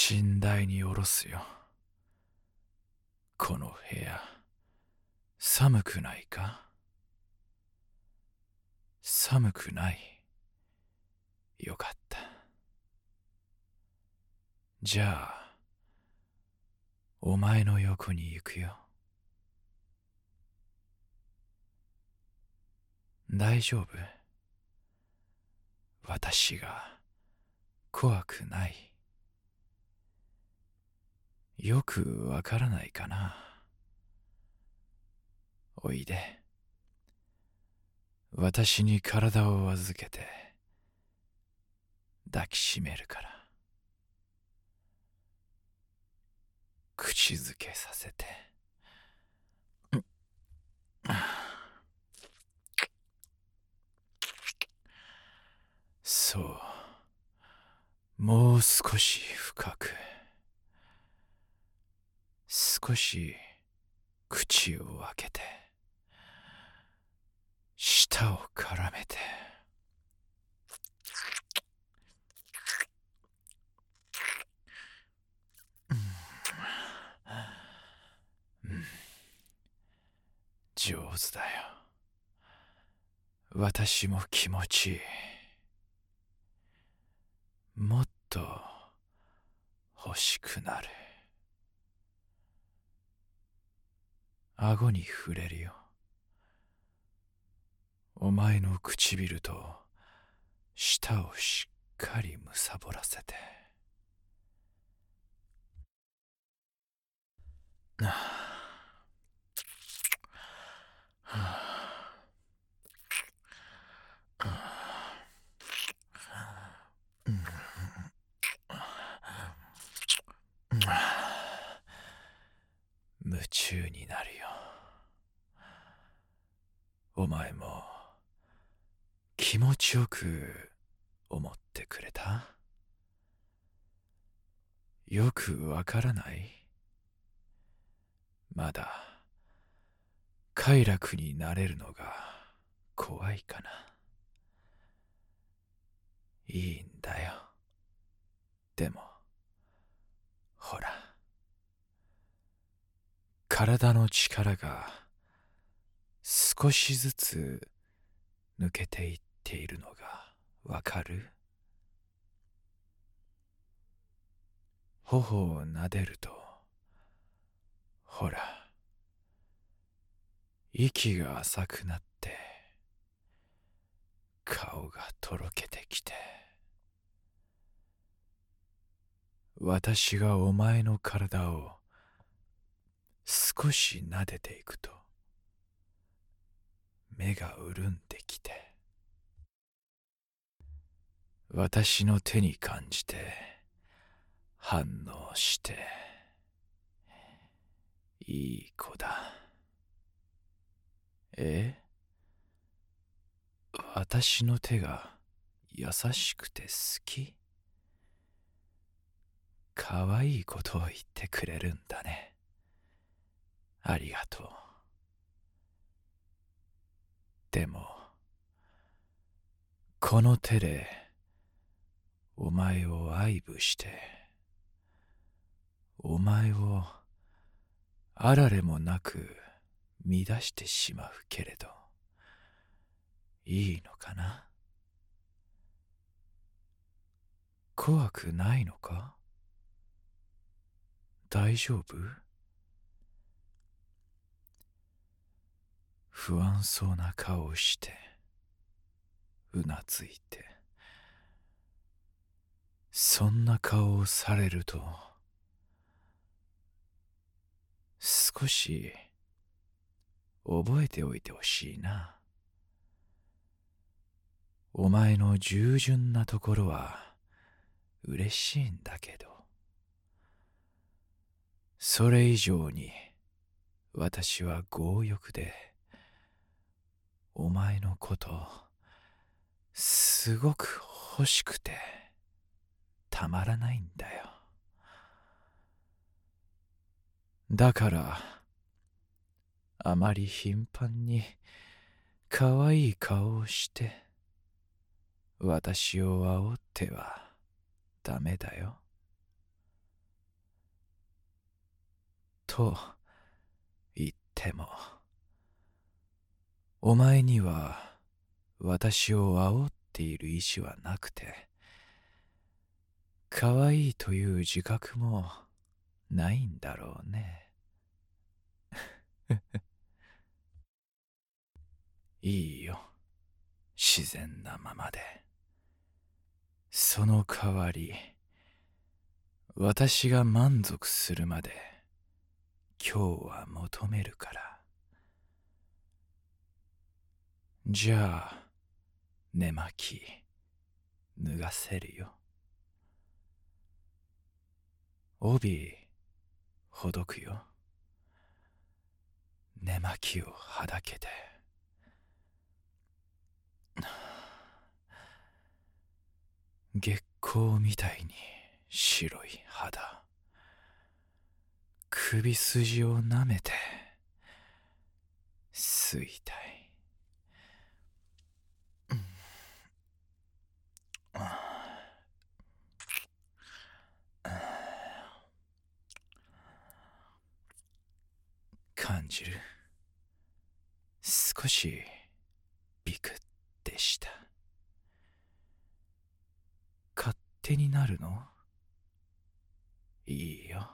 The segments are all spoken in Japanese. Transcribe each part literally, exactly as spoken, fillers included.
寝台に下ろすよ。この部屋、寒くないか？寒くない。よかった。じゃあ、お前の横に行くよ。大丈夫？私が怖くない。よくわからないかな。おいで。私に体を預けて抱きしめるから。口づけさせて。そう。もう少し深く。少し口を開けて。舌を絡めて。うん、上手だよ。私も気持ちいい。もっと欲しくなる。顎に触れるよ。お前の唇と舌をしっかりむさぼらせて。はあ、夢中になるよ。お前も気持ちよく思ってくれた？よくわからない？まだ快楽になれるのが怖いかな。いいんだよ。でもほら、体の力が少しずつ抜けていっているのがわかる？頬を撫でると、ほら、息が浅くなって顔がとろけてきて、私がお前の体を少し撫でていくと、目が潤んできて、私の手に感じて反応して、いい子だ。え？私の手が優しくて好き？かわいいことを言ってくれるんだね。ありがとう。でも、この手でお前を愛撫して、お前をあられもなく乱してしまうけれど、いいのかな？怖くないのか？大丈夫？不安そうな顔をして、うなずいて、そんな顔をされると、少し覚えておいてほしいな。お前の従順なところは嬉しいんだけど、それ以上に私は強欲で、お前のことすごく欲しくてたまらないんだよ。だからあまり頻繁にかわいい顔をして私を煽ってはダメだよ。 と言っても、お前には私を煽っている意志はなくて、可愛いという自覚もないんだろうね。いいよ、自然なままで。その代わり、私が満足するまで今日は求めるから。じゃあ、寝巻き脱がせるよ。帯ほどくよ。寝巻きをはだけて。月光みたいに白い肌。首筋をなめて吸いたい。感じる。少しビクってした。勝手になるの？いいよ。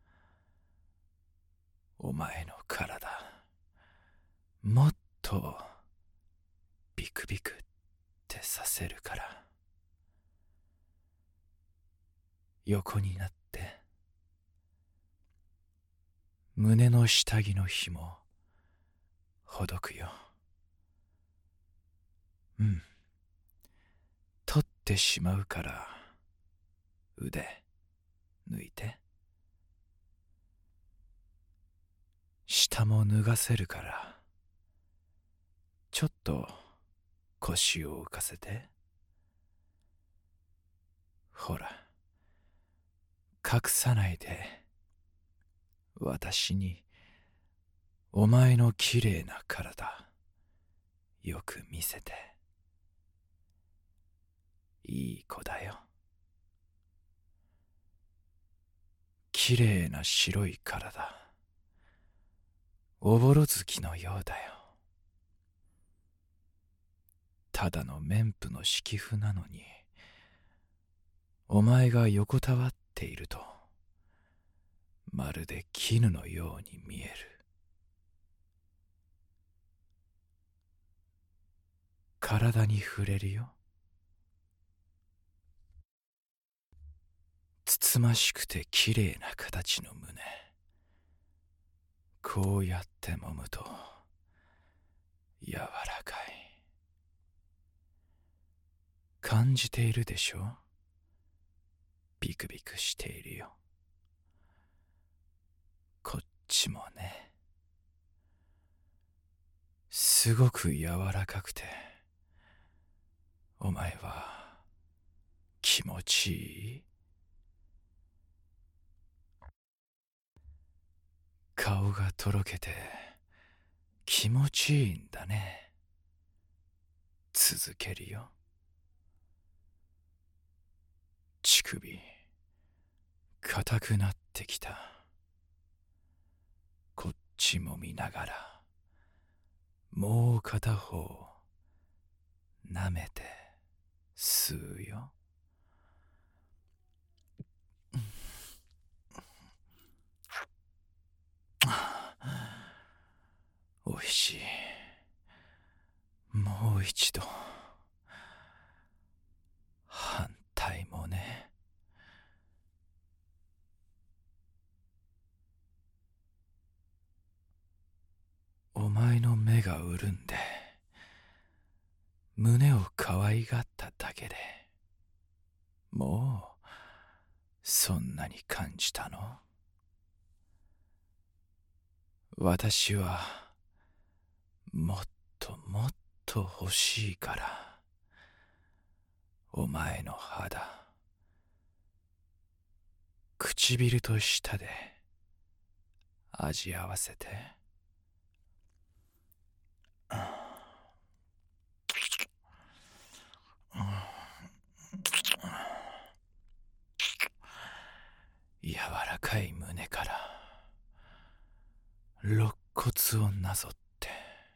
お前の体、もっとビクビクってさせるから。横になって、胸の下着の紐ほどくよ。うん。取ってしまうから腕抜いて。下も脱がせるからちょっと腰を浮かせて。ほら、隠さないで私にお前のきれいな体よく見せて。いい子だよ。きれいな白い体、おぼろ月のようだよ。ただの綿布の敷布なのに、お前が横たわっているとまるで絹のように見える。体に触れるよ。つつましくてきれいな形の胸、こうやって揉むと柔らかい。感じているでしょ？ビクビクしているよ。こっちもね。すごく柔らかくて、お前は気持ちいい？顔がとろけて気持ちいいんだね。続けるよ。乳首硬くなってきた。こっちも見ながらもう片方舐めて吸うよ。おいしい。もう一度。反対もね。お前の目が潤んで胸を可愛がっただけでもうそんなに感じたの？私はもっともっと欲しいから。お前の肌、唇と舌で味合わせて。柔らかい胸から肋骨をなぞって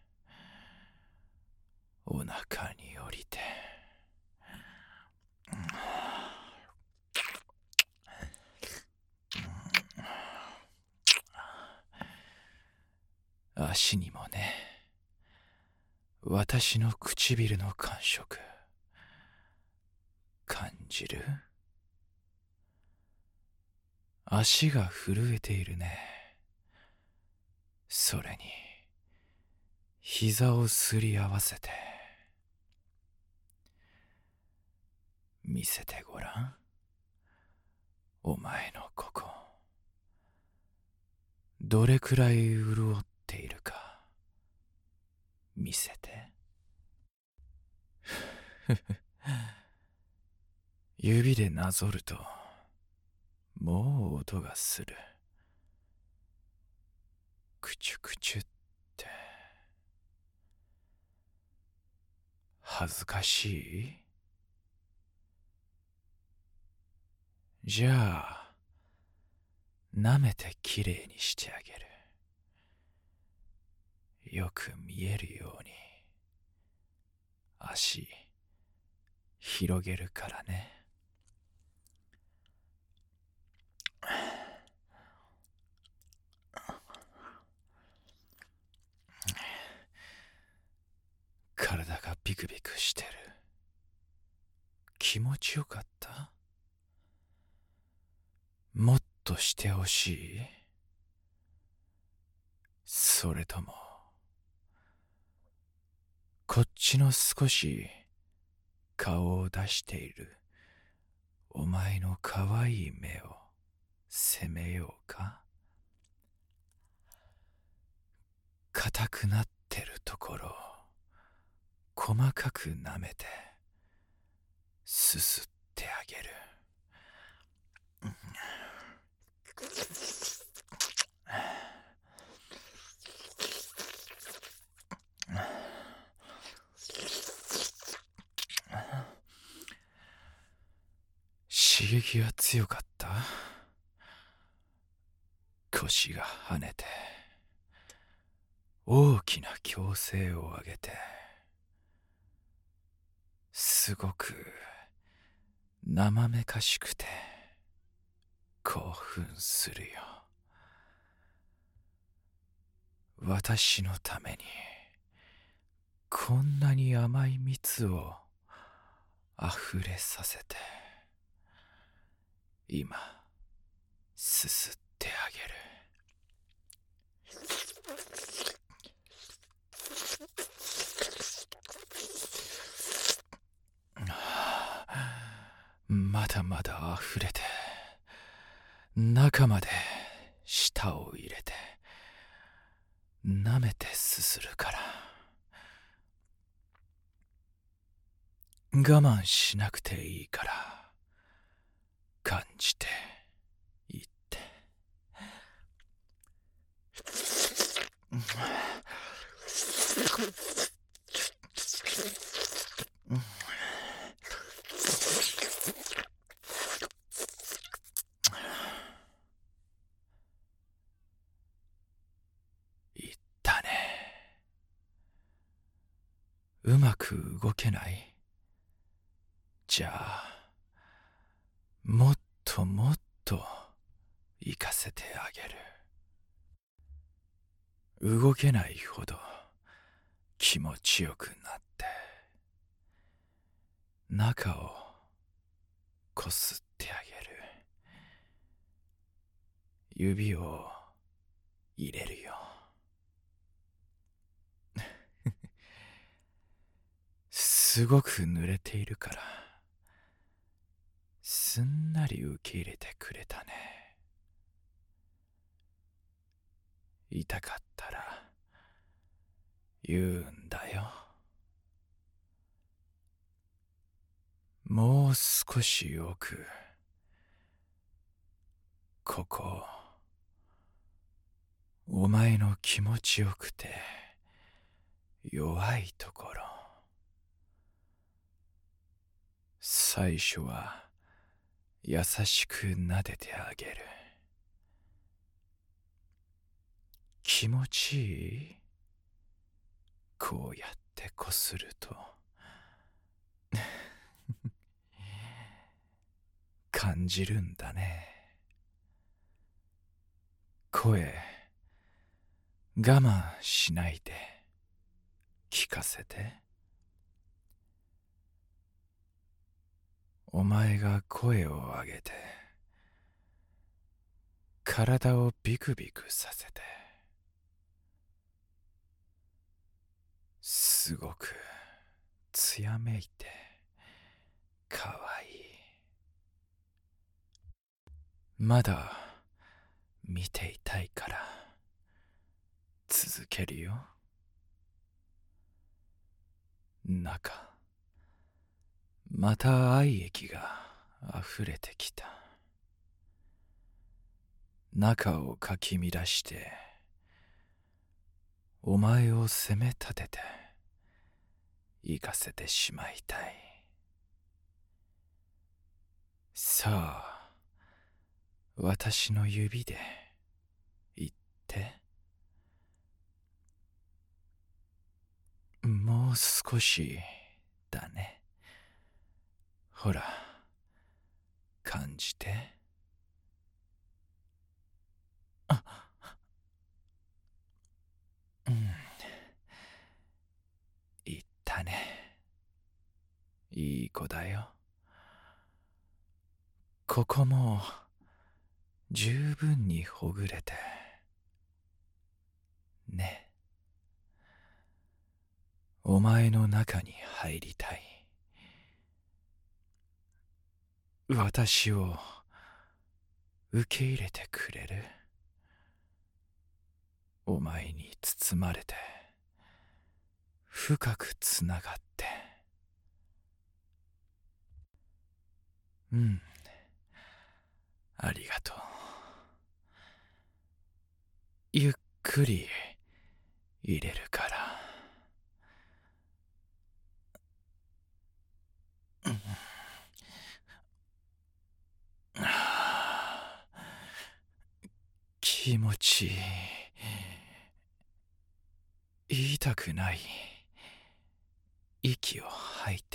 お腹に降りて、足にもね、私の唇の感触感じる？足が震えているね。それに膝をすり合わせて見せてごらん。お前のここどれくらい潤っているか見せて。指でなぞるともう音がする。くちゅくちゅって。恥ずかしい？じゃあ舐めてきれいにしてあげる。よく見えるように足広げるからね。体がビクビクしてる。気持ちよかった？もっとしてほしい？それともこっちの少し顔を出しているお前のかわいい目を責めようか？硬くなってるところを細かく舐めてすすってあげる。刺激が強かった？腰が跳ねて大きな矯正を上げて、すごく生めかしくて興奮するよ。私のためにこんなに甘い蜜をあふれさせて、今すすってあげる。まだまだあふれて、中まで舌を入れて舐めてすするから、我慢しなくていいから感じていって。いったね。うまく動けない？じゃあもっともっと行かせてあげる。動けないほど気持ちよくなって中をこすってあげる。指を入れるよ。すごく濡れているからすんなり受け入れてくれたね。痛かったら言うんだよ。もう少し奥、ここお前の気持ちよくて弱いところ、最初は優しく撫でてあげる。 気持ちいい。こうやってこすると感じるんだね。声我慢しないで聞かせて。お前が声を上げて体をビクビクさせて、すごくつやめいてかわいい。まだ見ていたいから続けるよ。中また愛液が溢れてきた。中をかき乱してお前を責め立てて行かせてしまいたい。さあ、私の指で言って。もう少しだね。ほら、感じて。あ、うん。言ったね。いい子だよ。ここも十分にほぐれてね。お前の中に入りたい。私を受け入れてくれる？お前に包まれて深くつながって。うん、ありがとう。ゆっくり入れるから。うん、気持ちいい。痛くない息を吐いて。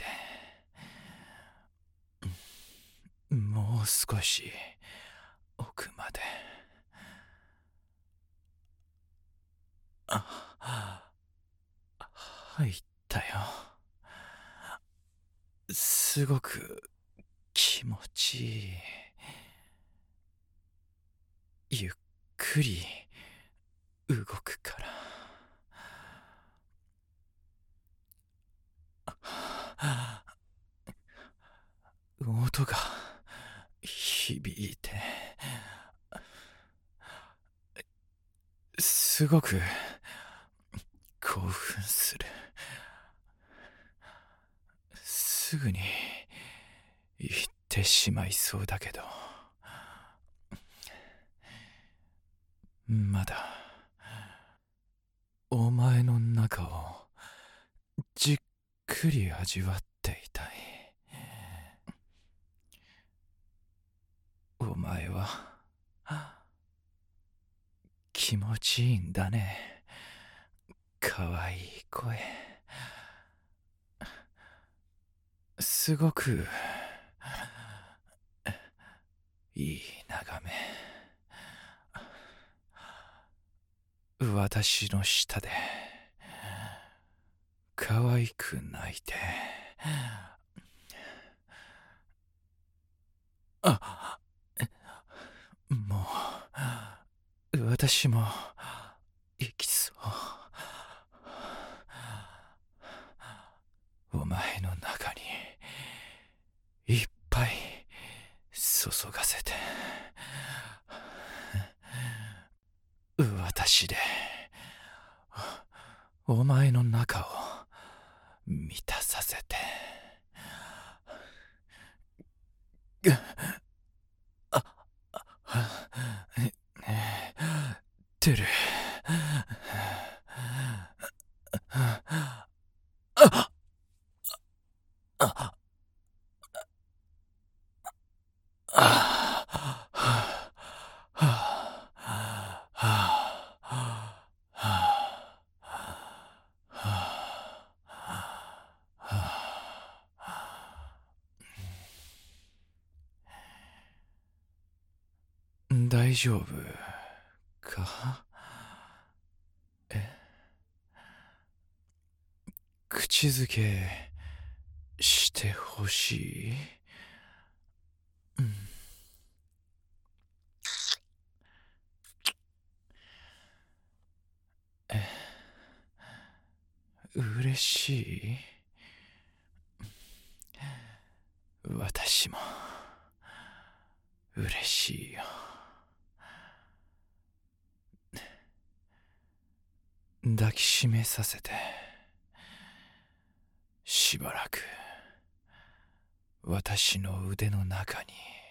もう少し奥まで。あ、入ったよ。すごく気持ちいい。ゆっくり動くから。音が響いてすごく興奮する。すぐに言ってしまいそうだけど、まだお前の中をじっくり味わっていたい。お前は気持ちいいんだね。かわいい声。すごくいい眺め。私の下で可愛く泣いて。あ、もう私も行きそう。お前の中にいっぱい注がせて。私でお前の中を満たさせて。あ、てる。あああ大丈夫か？え、口づけしてほしい？うん。え、嬉しい？私も嬉しいよ。抱きしめさせて。しばらく私の腕の中に